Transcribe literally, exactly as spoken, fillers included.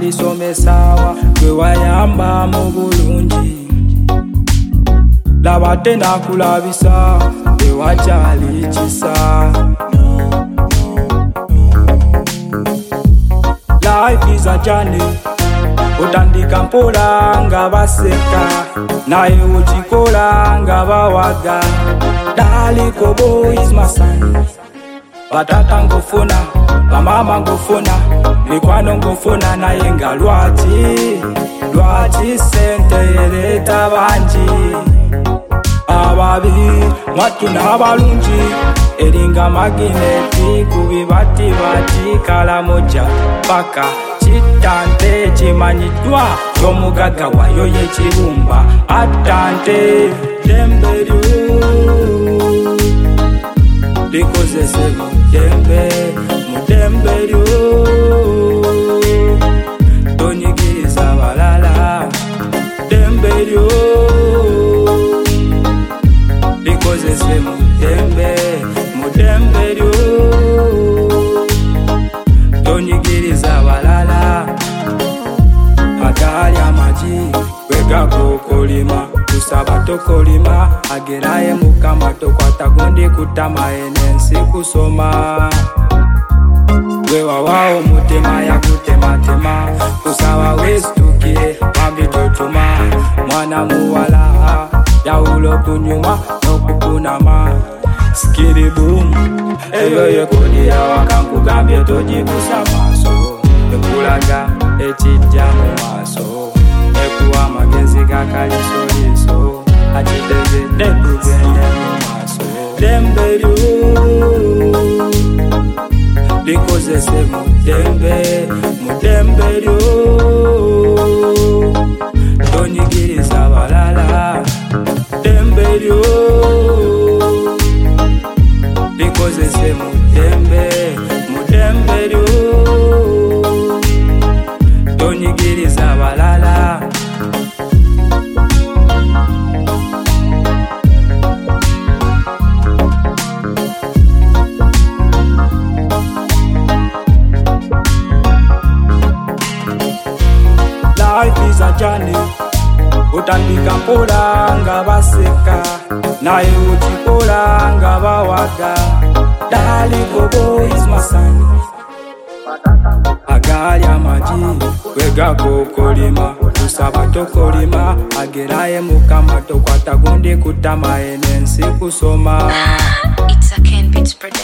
alisomesa gwe wayamba mu bulungi laba tena kulabisa ewakyali kisa. Life is a journey, otandika mpola nga baseka naye ukikola nga bawaga. Daliko boy is my son, batata ngofuna bamama ngofuna mikwano ngofuna naye nga lwaki lwaki sente ereta bangi ababi mwatu n'abalungi eringa magineti kubibati bati kala moja paka chitante chimanyiddwa y'omugaga wayo y'ekibumba atante dembelyo likozese mudembe mudembelyo tonyigiriza balala dembelyo likozese mudembe mudembelyo tonyigiriza balala. Agali amaji wegakokolima kusaba tokolima ageraye mukama tokwata gundi kutama enensi kusoma wewa wao mutema ya kutematema kusaba westukie bambi totuma mwana muwala yaulo kunyuma nokukunama skiri boom eyo yekodiya wakankugambye tojibusa maso ekulaga ekijja mu maaso ekuwa amagezi gakalisoliso akitegedde tugende mu maaso dembelyo likozese mudembe mudembelyo tonyigiriza balala dembelyo likozese mudembe mudembelyo tonyigiriza balala. Life is a journey, otandika mpola nga baseka naye ukikola nga bawaga. Daliko boy is my son, agali amaji wegakokolima kusaba tokolima ageraye mukama tokwata gundi kutama enensi kusoma. It's a Ken Beats production.